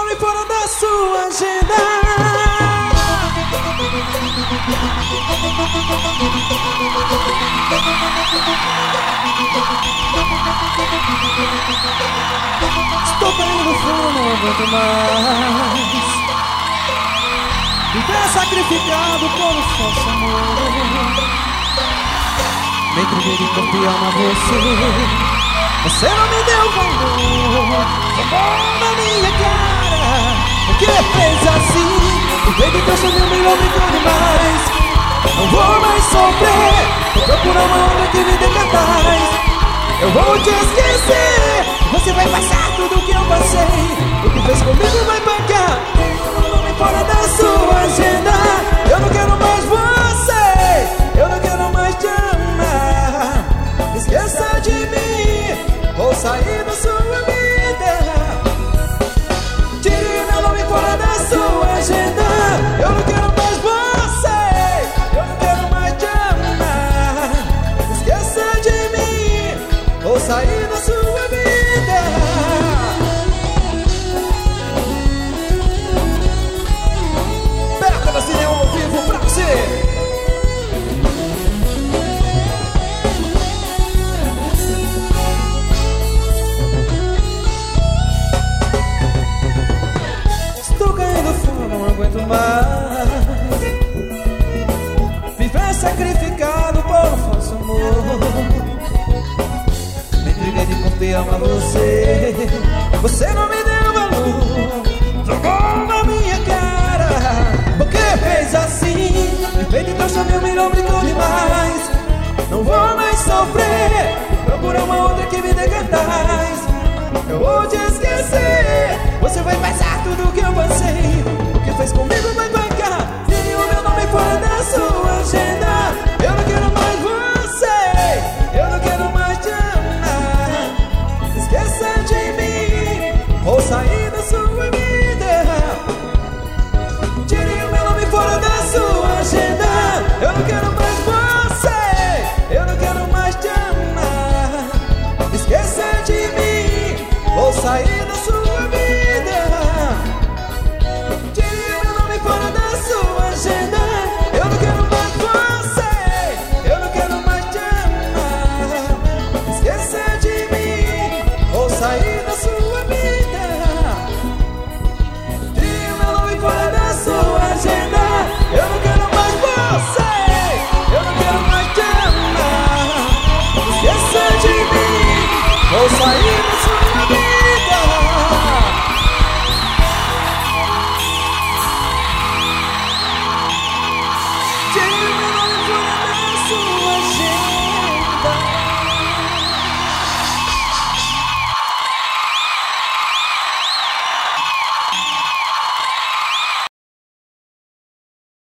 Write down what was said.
nome fora da sua agenda. Estou caindo fora, não aguento mais viver sacrificado por um falso amor. Me entreguei de confiar na você. Você não me deu valor, jogou na minha cara. Por que fez assim? O jeito que eu chamei me obrigou demais. Não vou mais sofrer, vou procurar uma outra que me dê cartaz. Eu vou te esquecer, você vai passar tudo que eu passei. O que fez comigo vai pagar. Tem um nome fora da sua agenda. Eu não quero mais você, eu não quero mais te amar. Esqueça de mim, vou sair da sua vida. Tire meu nome fora da sua agenda. Eu não quero mais você, eu não quero mais te amar. Esqueça de mim, vou sair da sua vida. Perca da cinema ao vivo pra você. Estou caindo fora, não aguento mais viver sacrificado por um falso amor. Me entreguei de confiar a você. Você não me deu valor, jogou na minha cara. Por que fez assim? Me fez de trouxa, meu melhor, brincou demais. Não vou mais sofrer, procura uma outra que me dê cartaz. Eu vou te esquecer, você vai passar tudo que eu passei. O que fez comigo vai pagar. Tire o meu nome fora da sua agenda. Eu não quero mais você, eu não quero mais te amar. Esqueça de mim, vou sair